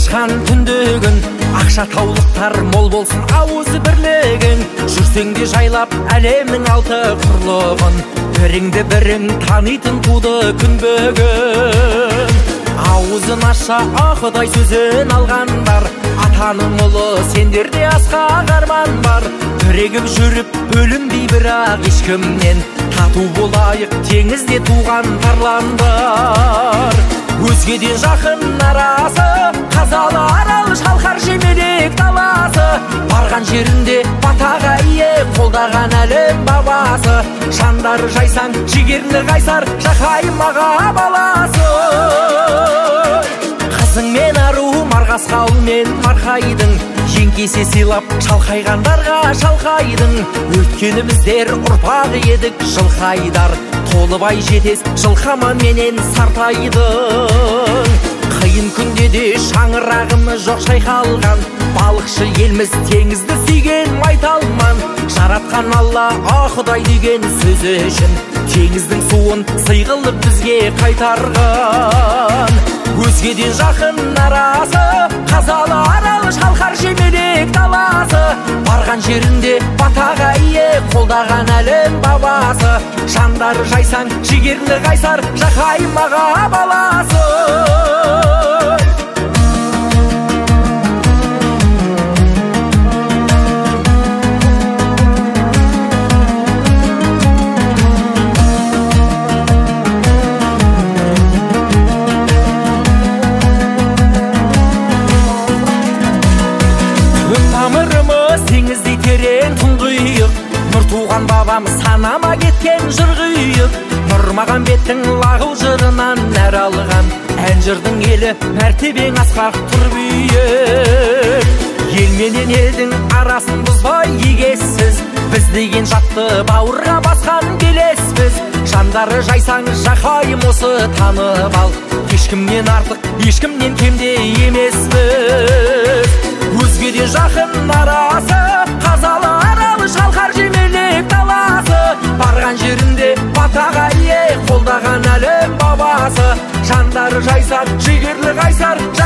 ашқан түндегін, ақша таулықтар мол болсын ауызы бірлігің. Жүрсең де жайлап әлемнің алты құрлығын, біріңді бірің танитын туды күн бүгін. Ауызын аша Құдай сөзін алғандар, атаның ұлы сендерде асқақ арман бар. Бірігіп жүріп бөлінбей бірақ ешкімнен, тату болайық теңізде туған тарландар. Өзгеден жақын арасы, қазалы арал шалқар жемелек даласы. Барған жерінде батаға ие қолдаған әлем бабасы. Жандары жайсаң жігерлі қайсар жақайым аға баласы. Қызың мен ару марғас қаумен марқайдың, жеңкесе сыйлап шалқайғандарға шалқайдың. Өткені біздер ұрпақ едік жылқайдар, толыбай жетес жылқама менен сартайдың. Қиын күнде де шаңырағымыз жоқ шайқалған, балықшы елміз теңізді сүйген майталман. Жаратқан Алла Құдай деген сөзі үшін, теңіздің суын сый қылып бізге қайтарған. Өзгеден жақын арасы, қазалы арал шалқар жемелек даласы. Барған жерінде батаға ие қолдаған әлем бабасы. Жандары жайсаң жігерлі қайсар жақайым аға баласы. Теңіздей терең тұңғиық, нұр туған бабамыз санама кеткен жырғиық. Нұрмағамбеттің лағыл жырынан нәр алған, ән жырдың елі мәртебең асқақ тұр биік. Ел менен елдің арасын бұзбай егессіз, біз деген жатты бауырға басқан келеспіз. Жандары жайсаң жақайым осы танып ал, ешкімнен артық ешкімнен кемде емеспіз. Өзгеден жақын арасы, қазалы арал шалқар жемелек даласы. Барған жерінде батаға ие қолдаған әлем бабасы. Жандары жайсар жігерлі қайсар